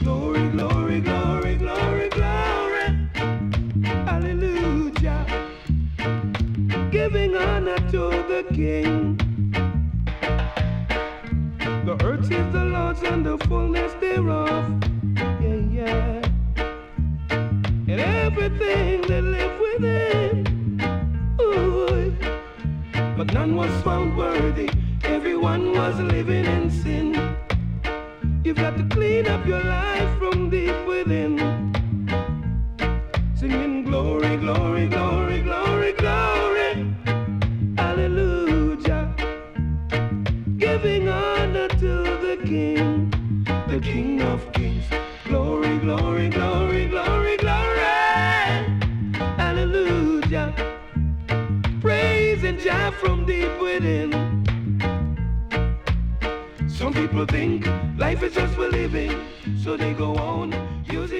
Glory, glory, glory, glory, glory. Hallelujah. Giving honor to the King. The earth is the Lord's and the fullness thereof. Yeah, yeah. And everything that live within. Ooh. But none was found worthy. Everyone was living in sin. You've got to clean up your life from deep within. Singing glory, glory, glory, glory, glory. Hallelujah. Giving honor to the King of Kings. Glory, glory, glory, glory, glory. Hallelujah. Praising Jah from deep within. Some people think life is just for living, so they go on using